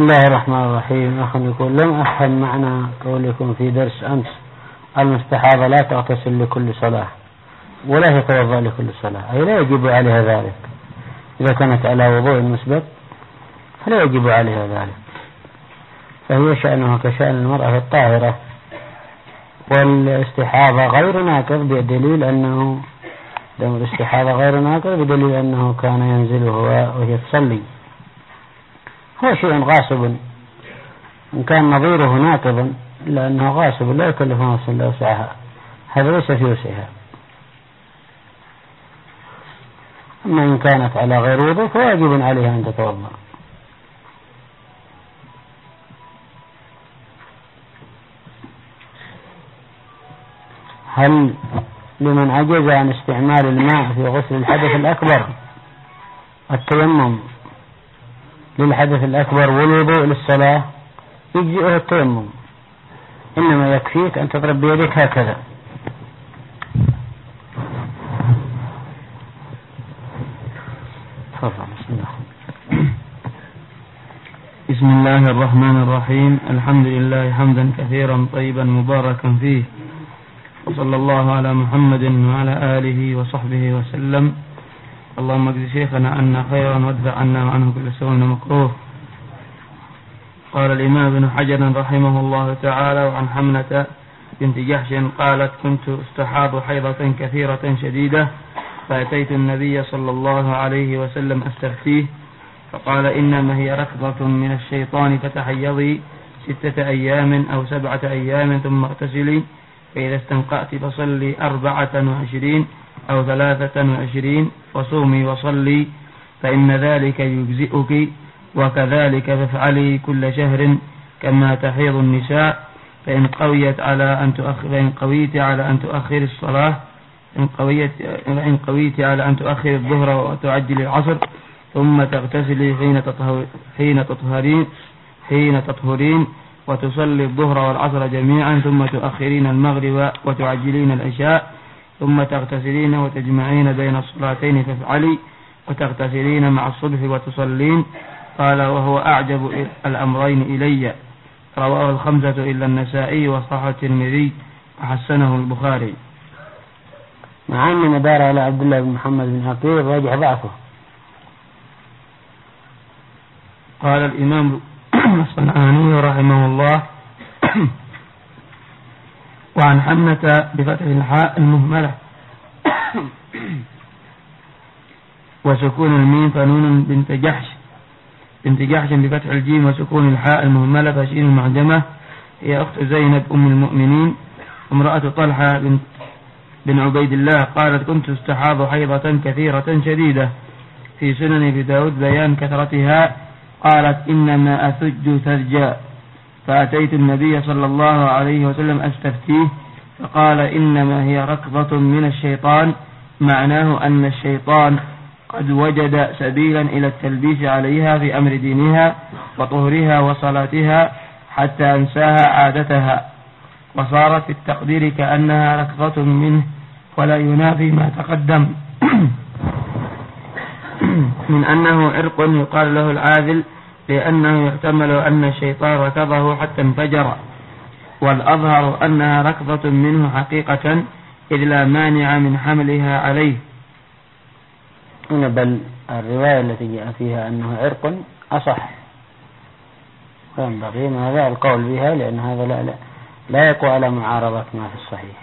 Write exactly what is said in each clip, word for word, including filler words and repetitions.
الله الرحمن الرحيم. أخ يقول لم أفهم معنى قولكم في درس أمس المستحاضة لا تغتسل لكل صلاة ولا تتوضأ لكل صلاة، أي لا يجب عليها ذلك. إذا كانت على وضوء مسبق فلا يجب عليها ذلك، فهي شأنها كشأن المرأة الطاهرة. والاستحاضة غير ناقض بدليل أنه دم الاستحاضة غير ناقض بدليل أنه كان ينزل هو وهي تصلي، هو شيء غاصب إن كان نظيره ناقضا إلا أنه غاصب لا يكلف نفسا إلا وسعها، هذا ليس في وسعها. أما إن كانت على غير وضوء فواجب عليها أن تتوضأ. هل لمن عجز عن استعمال الماء في غسل الحدث الأكبر التيمم للحدث الأكبر والوضوء للصلاة؟ يجزئه التيمم، إنما يكفيك أن تضرب بيدك هكذا. بسم الله الرحمن الرحيم. الحمد لله حمدا كثيرا طيبا مباركا فيه، وصلى الله على محمد وعلى آله وصحبه وسلم. اللهم اجزي شيخنا عنا خيرا وادفع عنا وعنه كل سوء ومكروه. قال الإمام ابن حجر رحمه الله تعالى وعن حمنة بنت جحش قالت: كنت استحاض حيضة كثيرة شديدة، فأتيت النبي صلى الله عليه وسلم أستفتيه، فقال: إنما هي ركضة من الشيطان، فتحيضي ستة أيام أو سبعة أيام ثم اغتسلي، فإذا استنقأت فصلي أربعة وعشرين أو ثلاثة وعشرين وصومي وصلي، فإن ذلك يجزئك، وكذلك فافعلي كل شهر كما تحيض النساء، فإن قويت على أن تؤخر فإن قويت على أن تؤخر الصلاة إن قويت إن قويت على أن تؤخر الظهر وتعجل العصر، ثم تغتسلي حين تطهر حين تطهرين حين تطهرين وتصلي الظهر والعصر جميعا، ثم تؤخرين المغرب وتعجلين العشاء، ثم تغتسلين وتجمعين بين الصلاتين فافعلي، وتغتسلين مع الصبح وتصلين. قال: وهو أعجب الأمرين إلي. رواه الخمسة إلا النسائي وصححه الترمذي وحسنه البخاري. مع أن مدار على عبد الله بن محمد بن عقيل راجح ضعفه. قال الإمام الصنعاني رحمه الله: وعن حمنة بفتح الحاء المهملة وسكون الميم فنون بنت جحش بنت جحش بفتح الجيم وسكون الحاء المهملة فشين المعجمة، هي أخت زينب أم المؤمنين امرأة طلحة بنت بن عبيد الله. قالت: كنت استحاض حيضة كثيرة شديدة، في سنن أبي داود بيان كثرتها. قالت: إنما أثج ثلجا، فأتيت النبي صلى الله عليه وسلم أستفتيه، فقال: إنما هي ركضة من الشيطان، معناه أن الشيطان قد وجد سبيلا إلى التلبيس عليها في أمر دينها وطهرها وصلاتها حتى أنساها عادتها، وصارت في التقدير كأنها ركضة منه، ولا ينافي ما تقدم من أنه عرق يقال له العاذل، لأنه يحتمل أن الشيطان ركضه حتى انفجر، والأظهر أنها ركضة منه حقيقة، إذ لا مانع من حملها عليه. بل الرواية التي جاء فيها أنه عرق أصح، فينبغي هذا القول بها، لأن هذا لا, لا, لا يقوى على معارضة ما في الصحيح.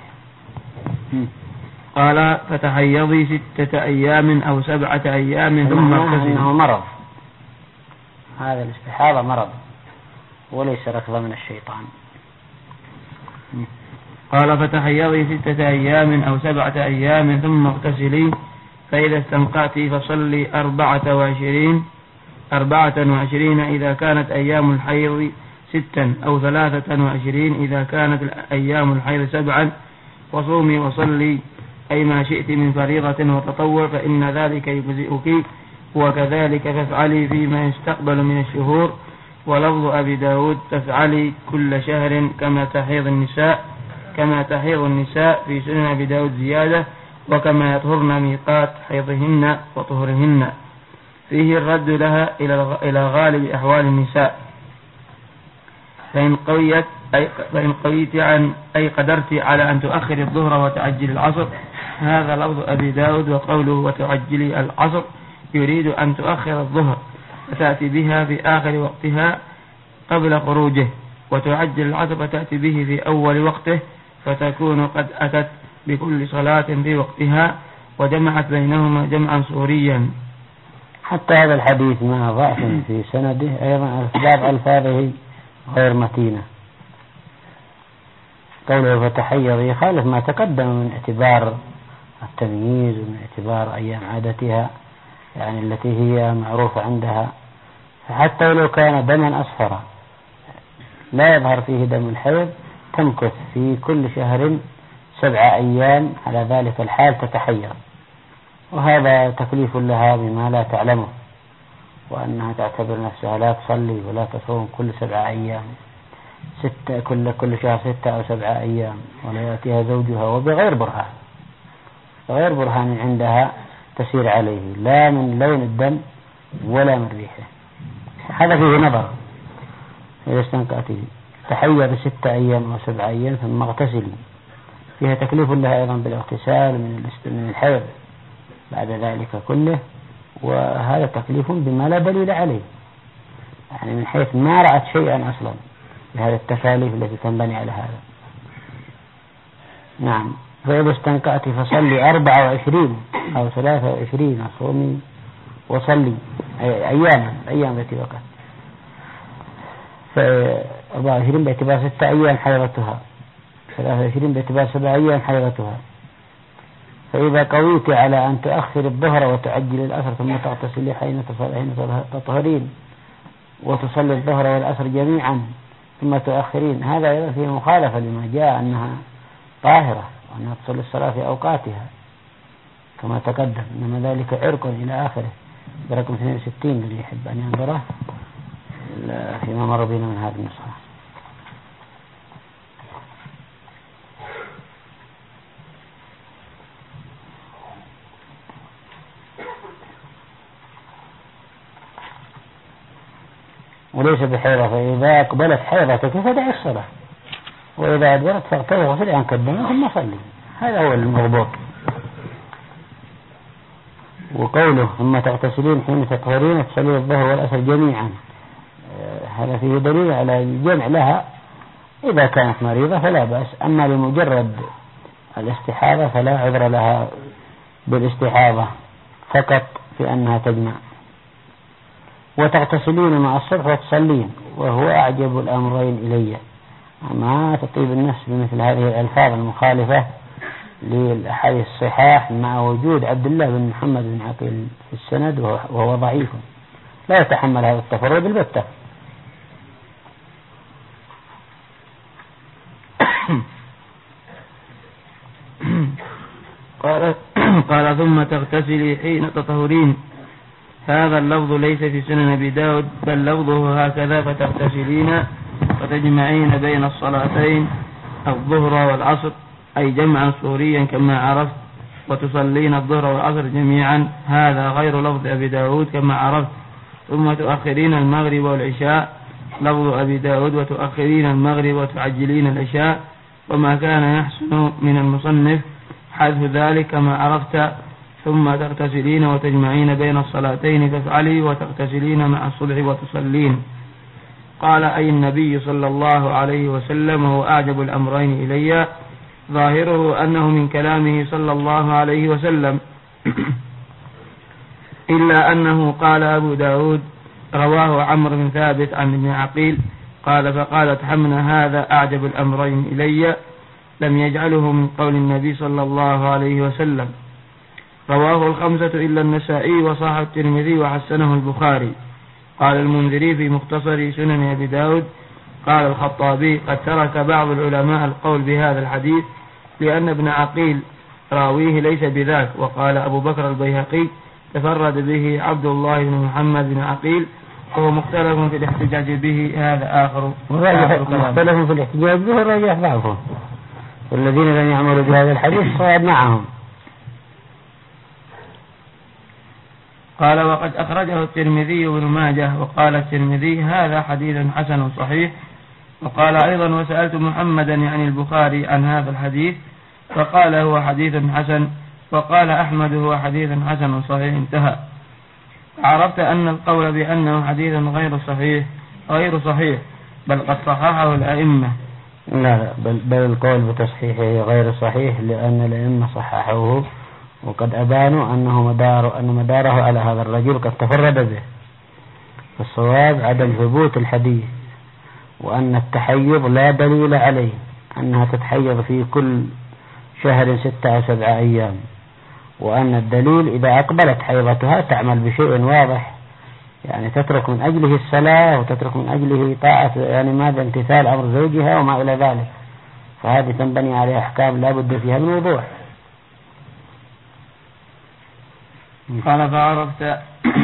قال: فتحيضي ستة أيام أو سبعة أيام ثم اغتسلي. إنه مرض، هذا الاستحاضة مرض وليس ركضة من الشيطان. قال: فتحيضي ستة أيام أو سبعة أيام ثم اغتسلي، فإذا استنقأت فصلي أربعة وعشرين أربعة وعشرين إذا كانت أيام الحيض ستا، أو ثلاثة وعشرين إذا كانت أيام الحيض سبعا، وصومي وصلي أي ما شئت من فريضة وتطوع، فإن ذلك يجزئك، وكذلك فافعلي فيما يستقبل من الشهور. ولفظ أبي داود: تفعلي كل شهر كما تحيض النساء كما تحيض النساء في سنن أبي داود زيادة، وكما يطهرن ميقات حيضهن وطهرهن. فيه الرد لها إلى غالب أحوال النساء، فإن قويت أي فإن قويت عن أي قدرت على أن تؤخر الظهر وتعجل العصر. هذا لفظ أبي داود. وقوله وتعجلي العصر يريد أن تؤخر الظهر فتأتي بها في آخر وقتها قبل خروجه، وتعجل العصر فتأتي به في أول وقته، فتكون قد أتت بكل صلاة في وقتها وجمعت بينهما جمعا صوريا. حتى هذا الحديث مع ضعف في سنده أيضا بعض ألفاظه غير متينة. قوله فتحيض يخالف ما تقدم من اعتبار التمييز ومن اعتبار أيام عادتها يعني التي هي معروفة عندها. فحتى لو كان دما أصفر لا يظهر فيه دم الحيض تمكث في كل شهر سبع أيام على ذلك الحال تتحيض، وهذا تكليف لها بما لا تعلمه، وأنها تعتبر نفسها لا تصلي ولا تصوم كل سبع أيام ستة كل كل شهر ستة أو سبعة أيام، ولا يأتيها زوجها وبغير برهان غير برهان عندها تسير عليه لا من لون الدم ولا من ريحه. هذا فيه نظر. إذا استنقأتي تحيض ستة أيام أو سبعة أيام ثم اغتسلي، فيها تكليف لها أيضا بالاغتسال من الحيض بعد ذلك كله، وهذا تكليف بما لا دليل عليه، يعني من حيث ما رأت شيئا أصلا بهذه التكاليف التي تنبني على هذا. نعم. فإذا استنقأت فصلي أربعة وعشرين أو ثلاثة وعشرين صومي وصلي أياما أيام التي وقت. فأربعة وعشرين باعتبار ستة أيام حيضتها، ثلاثة وعشرين باعتبار سبع أيام حيضتها. فإذا قويت على أن تؤخر الظهر وتعجل الأسر ثم تغتسلي حين تطهرين وتصلي الظهر والأسر جميعا ثم تؤخرين، هذا أيضا فيه مخالفة لما جاء أنها طاهرة وأنها تصلي الصلاة في أوقاتها كما تقدم، إنما ذلك عرق إلى آخره برقم اثنين وستين اللي يحب أن ينظره فيما مر بنا من هذه النسخة. وليس بحيضة، فإذا أقبلت حيضتك فدع الصلاة، وإذا أدبرت فاغتسل وغسل عن كدمه ثم صلي. هذا هو المضبوط. وقوله ثم تغتسلين حين تطهرين تصلي الظهر والأسر جميعا، هذا فيه دليل على الجمع لها. إذا كانت مريضة فلا بأس، أما لمجرد الاستحاضة فلا عذر لها بالاستحاضة فقط في أنها تجمع. وتغتسلين مع الصبح وتصلين، وهو أعجب الأمرين إلي. ما تطيب النفس بمثل هذه الألفاظ المخالفة للأحاديث الصحاح مع وجود عبد الله بن محمد بن عقيل في السند وهو ضعيف لا يتحمل هذا التفرد البتة. قال قال ثم تغتسلي حين تطهرين. هذا اللفظ ليس في سنن أبي داود، بل لفظه هكذا فتغتسلين وتجمعين بين الصلاتين الظهر والعصر أي جمعا صوريا كما عرفت، وتصلين الظهر والعصر جميعا. هذا غير لفظ أبي داود كما عرفت. ثم تؤخرين المغرب والعشاء لفظ أبي داود وتؤخرين المغرب وتعجلين العشاء. وما كان يحسن من المصنف حذف ذلك كما عرفت. ثم تغتسلين وتجمعين بين الصلاتين فافعلي وتغتسلين مع الصبح وتصلين. قال أي النبي صلى الله عليه وسلم هو أعجب الأمرين إلي، ظاهره أنه من كلامه صلى الله عليه وسلم، إلا أنه قال أبو داود رواه عمرو بن ثابت عن ابن عقيل قال فقالت حمنا هذا أعجب الأمرين إلي، لم يجعله من قول النبي صلى الله عليه وسلم. رواه الخمسة إلا النسائي وصححه الترمذي وحسنه البخاري. قال المنذري في مختصر سنن أبي داود قال الخطابي قد ترك بعض العلماء القول بهذا الحديث لأن ابن عقيل راويه ليس بذاك. وقال أبو بكر البيهقي تفرد به عبد الله بن محمد بن عقيل وهو مختلف في الاحتجاج به. هذا آخر مختلف في الاحتجاج به الرجح ضعفه، والذين لم يعملوا بهذا الحديث صعد معهم. قال وقد أخرجه الترمذي وابن ماجه. وقال الترمذي هذا حديث حسن صحيح وقال أيضا: وسألت محمدا يعني البخاري عن هذا الحديث فقال هو حديث حسن، وقال أحمد هو حديث حسن صحيح، انتهى. عرفت أن القول بأنه حديث غير صحيح غير صحيح بل قد صححه الأئمة. لا بل, بل القول بتصحيحه غير صحيح، لأن الأئمة صححوه وقد أبانوا أنه مدار أن مداره على هذا الرجل قد تفرد به. فالصواب عدم ثبوت الحديث، وأن التحيض لا دليل عليه، أنها تتحيض في كل شهر ستة أو سبعة أيام، وأن الدليل إذا أقبلت حيضتها تعمل بشيء واضح، يعني تترك من أجله الصلاة وتترك من أجله طاعة، يعني ماذا امتثال أمر زوجها وما إلى ذلك، فهذه تنبني عليها أحكام لا بد فيها من وضوح. قال: فعرفت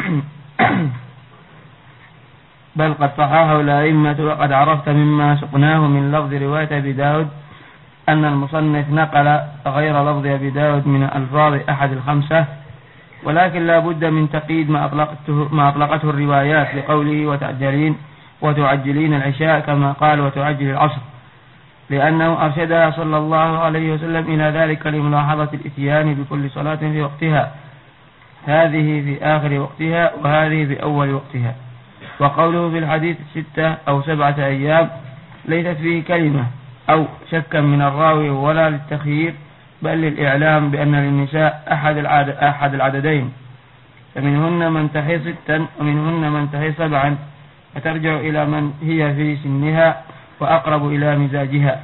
بل قد صححه الأئمة. وقد عرفت مما سقناه من لفظ رواية أبي داود أن المصنف نقل غير لفظ أبي داود من ألفاظ أحد الخمسة، ولكن لا بد من تقييد ما أطلقته, ما أطلقته الروايات لقوله وتعجلين وتعجلين العشاء كما قال وتعجل العصر، لأنه أرشدها صلى الله عليه وسلم إلى ذلك لملاحظة الإتيان بكل صلاة في وقتها، هذه في آخر وقتها وهذه في أول وقتها. وقوله في الحديث ستة أو سبعة أيام ليست فيه كلمة أو شكا من الراوي ولا للتخيير، بل للإعلام بأن للنساء أحد, العدد أحد العددين، فمنهن من تحيض ستا ومنهن من تحيض سبعا، فترجع إلى من هي في سنها وأقرب إلى مزاجها.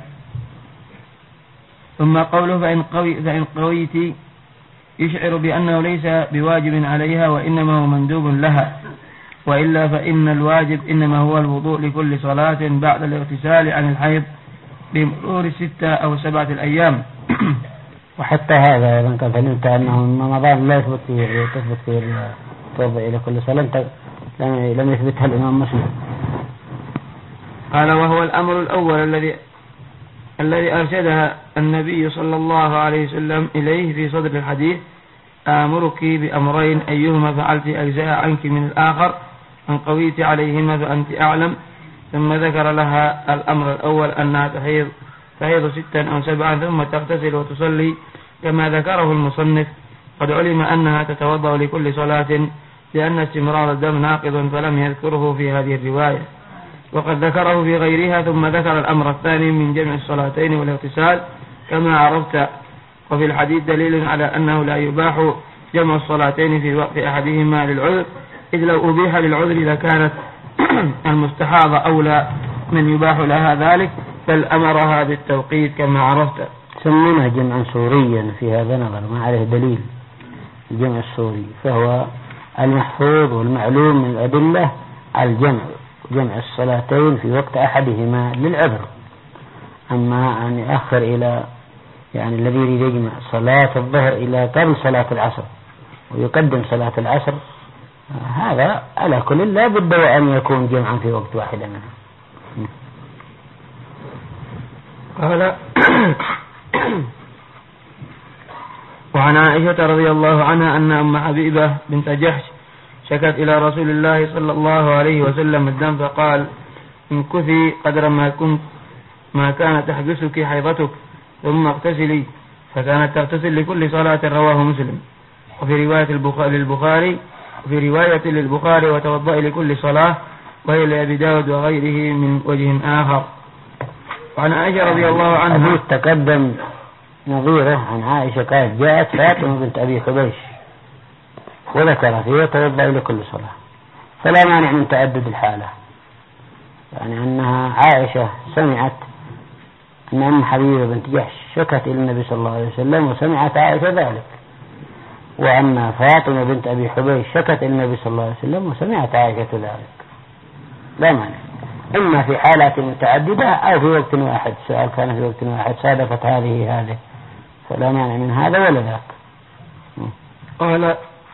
ثم قوله فإن, قوي فإن قويت يشعر بأنه ليس بواجب عليها وإنما هو مندوب لها، وإلا فإن الواجب إنما هو الوضوء لكل صلاة بعد الاغتسال عن الحيض بمرور ستة أو سبعة الأيام. وحتى هذا إذا كان فهمت أنه من رمضان لا يثبت فيه تثبت فيه التوضؤ إلى كل صلاة، لم يثبتها الإمام مسلم. قال: وهو الأمر الأول الذي الذي أرشدها النبي صلى الله عليه وسلم إليه في صدر الحديث: آمرك بأمرين أيهما فعلت أجزاء عنك من الآخر، أن قويت عليهما فأنت أعلم. ثم ذكر لها الأمر الأول أنها تحيض تحيض ستا أو سبعا ثم تغتسل وتصلي كما ذكره المصنف. قد علم أنها تتوضأ لكل صلاة لأن استمرار الدم ناقض، فلم يذكره في هذه الرواية، وقد ذكره في غيرها. ثم ذكر الأمر الثاني من جمع الصلاتين والاغتسال كما عرفت. وفي الحديث دليل على أنه لا يباح جمع الصلاتين في وقت أحدهما للعذر، إذ لو أبيح للعذر لكانت المستحاضة أولى من يباح لها ذلك، بل أمرها بالتوقيت كما عرفت. سمونها جمعا سوريا في هذا نظر ما عليه دليل. الجمع السوري فهو المحفوظ والمعلوم من الأدلة على الجمع، جمع الصلاتين في وقت أحدهما للعذر. أما أن يأخر إلى يعني الذي يريد يجمع صلاة الظهر إلى قبل صلاة العصر ويقدم صلاة العصر، هذا على كل لا بد وأن يكون جمعا في وقت واحد منه. قال: وعن عائشة رضي الله عنها أن أم حبيبة بنت جحش شكت إلى رسول الله صلى الله عليه وسلم الدم، فقال: امكثي قدر ما كنت ما كانت تحبسك حيضتك ثم اغتسلي، فكانت تغتسل لكل صلاة. رواه مسلم. وفي رواية للبخاري وفي رواية للبخاري وتوضأ لكل صلاة، وهي لأبي داود وغيره من وجه آخر. وعن عائشة رضي الله عنها تقدم نظيره عن عائشة قالت: جاءت فاطمة بنت أبي حبيش وذكر فيه توضأ لكل صلاة، فلا مانع من تعدد الحالة، يعني أنها عائشة سمعت أن أم حبيبة بنت جحش شكت إلى النبي صلى الله عليه وسلم وسمعت عائشة ذلك، وأن فاطمة بنت أبي حبيش شكت إلى النبي صلى الله عليه وسلم وسمعت عائشة ذلك، لا مانع، إما في حالات متعددة أو في وقت واحد، سؤال كان في وقت واحد صادفت هذه هذه، فلا مانع من هذا ولا ذاك. قال: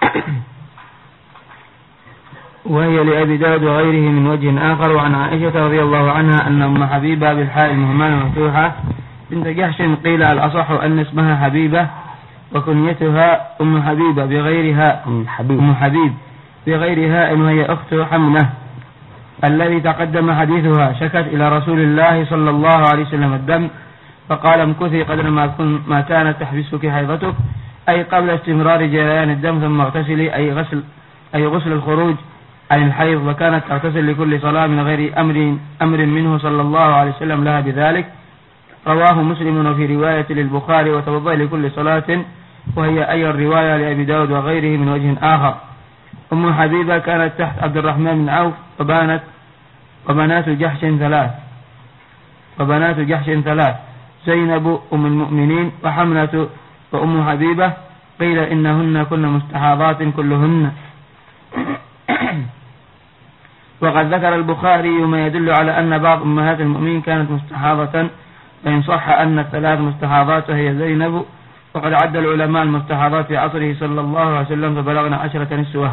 وهي لأبي داود وغيره من وجه آخر. وعن عائشة رضي الله عنها أن أم حبيبة بالحاء المهملة مفتوحة بنت جحش قيل الأصح أن اسمها حبيبة وكنيتها أم حبيبة بغيرها أم حبيب, أم حبيب بغيرها إن هي أخت حمنة. الذي تقدم حديثها شكت إلى رسول الله صلى الله عليه وسلم الدم فقال امكثي قدر ما, ما كانت تحبسك حيضتك أي قبل استمرار جريان الدم ثم اغتسلي أي غسل, أي غسل الخروج عن الحيض، وكانت تغتسل لكل صلاة من غير أمر, أمر منه صلى الله عليه وسلم لها بذلك. رواه مسلم في رواية للبخاري وتوضأ لكل صلاة، وهي أي الرواية لأبي داود وغيره من وجه آخر. أم حبيبة كانت تحت عبد الرحمن بن عوف وبانت وبنات جحش ثلاث وبنات جحش ثلاث زينب أم المؤمنين وحملة وأم حبيبة، قيل إنهن كن مستحاضات كلهن. وقد ذكر البخاري ما يدل على أن بعض أمهات المؤمنين كانت مستحاضة، فإن صح أن الثلاث مستحاضات هي زينب، وقد عد العلماء المستحاضات في عصره صلى الله عليه وسلم فبلغنا عشرة نسوة.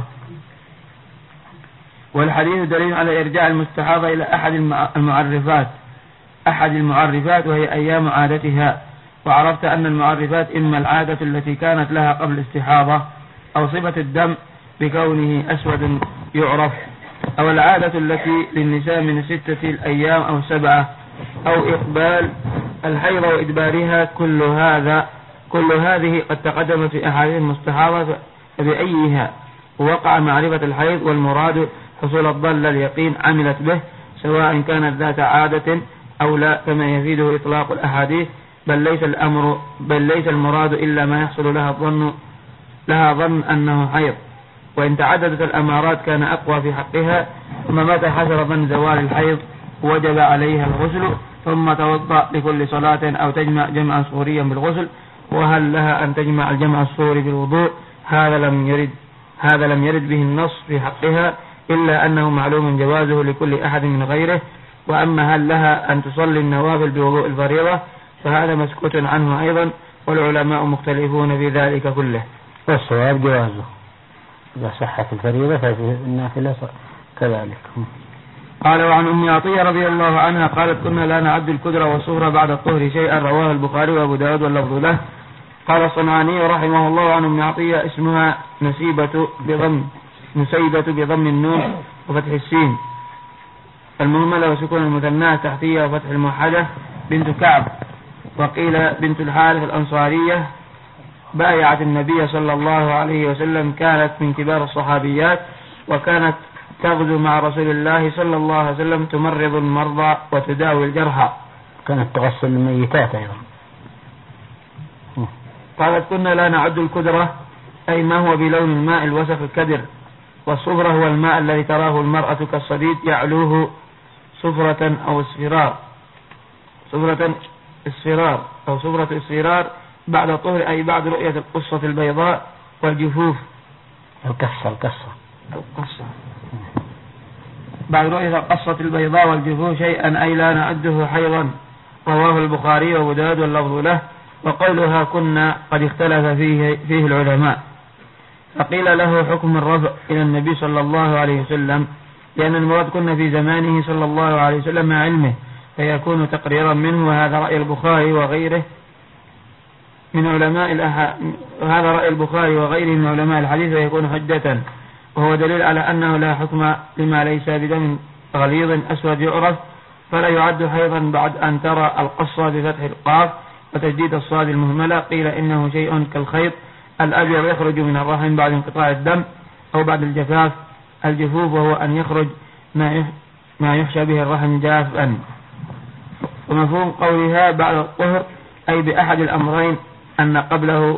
والحديث دليل على إرجاع المستحاضة إلى أحد المعرفات أحد المعرفات وهي أيام عادتها. وعرفت أن المعرفات إما العادة التي كانت لها قبل الاستحاضة، أو صفة الدم بكونه أسود يعرف، أو العادة التي للنساء من ستة الأيام أو سبعة، أو إقبال الحيض وإدبارها. كل هذا كل هذه قد تقدم في أحاديث المستحاضة، فبأيها وقع معرفة الحيض والمراد حصول الضل اليقين عملت به، سواء كانت ذات عادة أو لا، كما يفيده إطلاق الأحاديث. بل ليس الأمر بل ليس المراد إلا ما يحصل لها ظن لها ظن أنه حيض، وإن تعددت الأمارات كان أقوى في حقها. ثم متى حصل ظن زوال الحيض وجب عليها الغسل، ثم توضأ لكل صلاة أو تجمع جمعا صوريا بالغسل. وهل لها أن تجمع الجمع الصوري بالوضوء؟ هذا لم يرد هذا لم يرد به النص في حقها، إلا أنه معلوم جوازه لكل أحد من غيره. وأما هل لها أن تصلي النوافل بوضوء الفريضة فهذا مسكوت عنه أيضا، والعلماء مختلفون في ذلك كله. والصواب جوازه إذا صحت الفريضة ففي النافلة كذلك. قال وعن أم عطية رضي الله عنها قالت كنا لا نعد الكدر والصغرى بعد الطهر شيئا، رواه البخاري وأبو داود واللفظ له. قال الصنعاني رحمه الله عن أم عطية اسمها نسيبة بضم نسيبة بضم النون وفتح السين المهملة وسكون المثنى تحتية وفتح الموحدة، بنت كعب، وقيل بنت الحارث الأنصارية، بايعت النبي صلى الله عليه وسلم، كانت من كبار الصحابيات، وكانت تغزو مع رسول الله صلى الله عليه وسلم تمرض المرضى وتداوي الجرحى. كانت تغسل الميتات أيضا. قالت كنا لا نعد الكدرة أي ما هو بلون الماء الوسخ الكدر، والصفرة هو الماء الذي تراه المرأة كالصديد يعلوه صفرة أو اصفرار صفرة اصفرار أو صفرة اصفرار بعد الطهر، أي بعد رؤية القصة البيضاء والجفوف القصة القصة القصة بعد رؤية القصة البيضاء والجفوف شيئا أي لا نعده حيضا. رواه البخاري وأبو داود واللفظ له. وقولها كنا قد اختلف فيه, فيه العلماء، فقيل له حكم الرفع إلى النبي صلى الله عليه وسلم، لأن المراد كنا في زمانه صلى الله عليه وسلم مع علمه، فيكون تقريرا منه. وهذا رأي البخاري وغيره من علماء الأح... وهذا رأي البخاري وغيره من علماء الحديث، ويكون حجة، وهو دليل على أنه لا حكم لما ليس بدم غليظ أسود يعرف، فلا يعد حيضا بعد أن ترى القصة بفتح القاف وتجديد الصاد المهملة. قيل إنه شيء كالخيط الأبيض يخرج من الرحم بعد انقطاع الدم أو بعد الجفاف الجفوف، وهو أن يخرج ما يحشى به الرحم جافا. ومفهوم قولها بعد الطهر أي بأحد الأمرين، أن قبله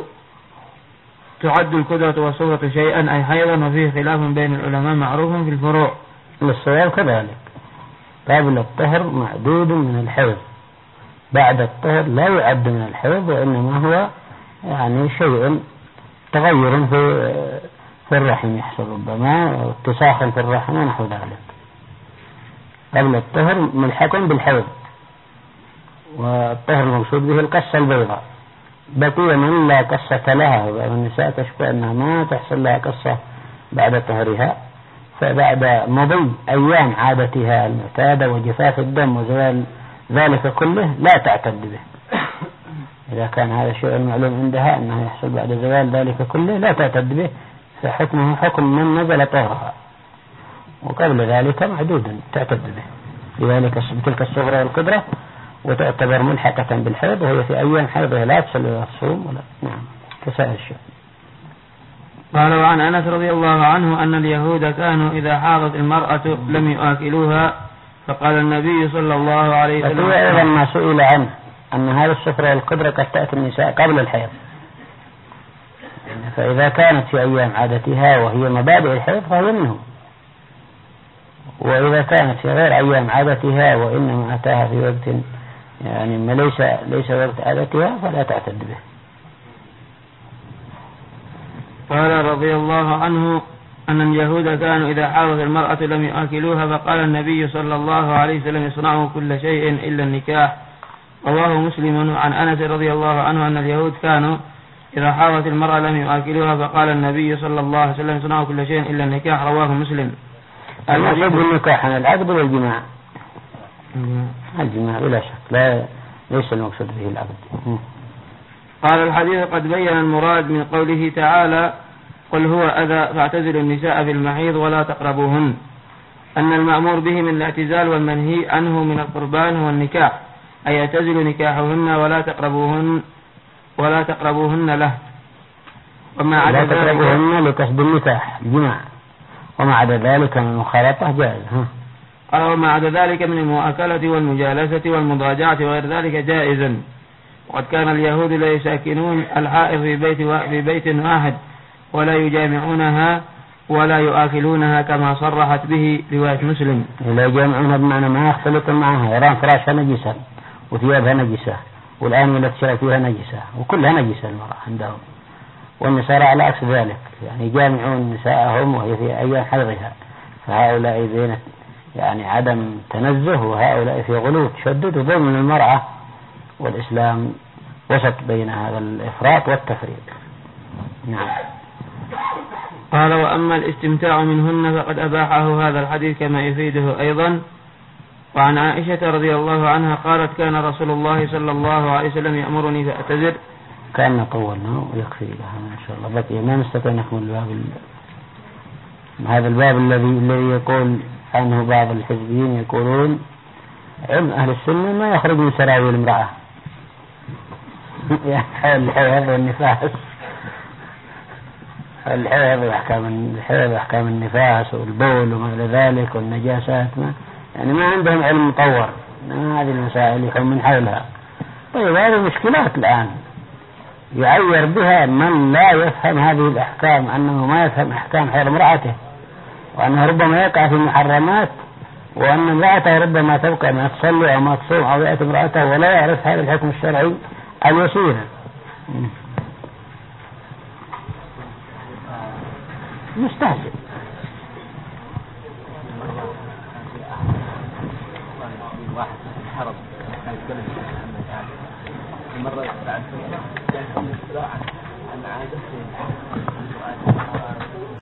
تعد الكدرة والصفرة شيئا أي حيضا، وفيه خلاف بين العلماء معروف في الفروع. والصواب كذلك، قبل الطهر معدود من الحيض، بعد الطهر لا يعد من الحيض، وإنما هو يعني شيء تغير في في الرحم يحصل ربما اتساخ في الرحم ونحو ذلك. قبل الطهر ملحق بالحيض، والطهر المقصود به القصة البيضاء. بقي من لا قصة لها، والنساء تشكو أنها ما تحصل لها قصة بعد طهرها، فبعد مضي أيام عادتها المعتادة وجفاف الدم وزوال ذلك كله لا تعتد به. إذا كان هذا الشيء المعلوم عندها أنه يحصل بعد زوال ذلك كله لا تعتد به، فحكمه حكم من نزل طهرها. وقبل ذلك معدودا تعتد به، لذلك بتلك الصغرى والقدرة، وتعتبر ملحقة بالحيض، وهي في أيام حيضها لا تصل ولا تصوم ولا نعم كسائر الشيء. قال وعن أنس رضي الله عنه أن اليهود كانوا إذا حاضت المرأة لم يؤكلوها، فقال النبي صلى الله عليه وسلم. هو أيضا ما سئل عنه أن هذه الصفرة والقدرة قد تأتي النساء قبل الحيض، فإذا كانت في أيام عادتها وهي مبادئ الحيض فهي منه، وإذا كانت في غير أيام عادتها وإنما أتاها في وقت يعني ما ليس ليس وقت عادتها فلا تعتد به. قال رضي الله عنه أن اليهود كانوا إذا حاضت المرأة لم يؤكلوها، فقال النبي صلى الله عليه وسلم يصنعوا كل شيء إلا النكاح. رواه مسلم عن أنس رضي الله عنه أن اليهود كانوا إذا حاضت المرأة لم يؤكلوها، فقال النبي صلى الله عليه وسلم يصنعوا كل شيء إلا النكاح. رواه مسلم. المقصود بالنكاح عن العقد والجماع، الجماع بلا شك لا ليس المقصود به العقد. قال الحديث قد بين المراد من قوله تعالى قل هو أذى فاعتزلوا النساء في المحيض ولا تقربوهن، أن المأمور به من الاعتزال والمنهي عنه من القربان هو النكاح، أي اعتزلوا نكاحهن ولا تقربوهن ولا تقربوهن له. وما عدا ذلك لا تقربوهن لقصد النكاح الجماع، وما عدا ذلك من المخالطة جائز. قال وما عدا ذلك من المؤاكلة والمجالسة والمضاجعة وغير ذلك جائزا. وقد كان اليهود لا يساكنون الحائض في بيت في بيت واحد ولا يجامعونها ولا يؤكلونها كما صرحت به رواية مسلم. لا يجامعونها بمعنى ما يختلط معها، يران فراشها نجسة وثيابها نجسة والآن يلتشى فيها نجسة وكلها نجسة المرأة عندهم، والنساء على عكس ذلك، يعني يجامعون نساءهم وهي في أيام حيضها، فهؤلاء زينة يعني عدم تنزه، وهؤلاء في غلو تشدد وظلم المرأة، والإسلام وسط بين هذا الإفراط والتفريط. نعم. قال وأما الاستمتاع منهن فقد أباحه هذا الحديث كما يفيده أيضا. وعن عائشة رضي الله عنها قالت كان رسول الله صلى الله عليه وسلم يأمرني فأعتذر. كان طولنا ويكفي لها إن شاء الله، بقي ما نستطيع نكمل الباب ال... هذا الباب الذي الذي يقول عنه بعض الحزبيين يقولون علم أهل السنة ما يخرج من سراويل المرأة الحيض والنفاس، الحيض وأحكام الحيض وأحكام النفاس والبول وما إلى ذلك والنجاسات، ما يعني ما عندهم علم مطور، ما هذه المسائل يحكم من حولها. طيب هذه مشكلات الآن يعير بها من لا يفهم هذه الأحكام، أنه ما يفهم أحكام حيض امرأته، وأنه ربما يقع في محرمات، وأن امرأته ربما تبقى ما تصلي أو ما تصوم أو يأتي امرأته ولا يعرف هذا الحكم الشرعي الوسيلة. مستهزئ. واحد حرب كان يتكلم عن مرة بعد كان عن عادة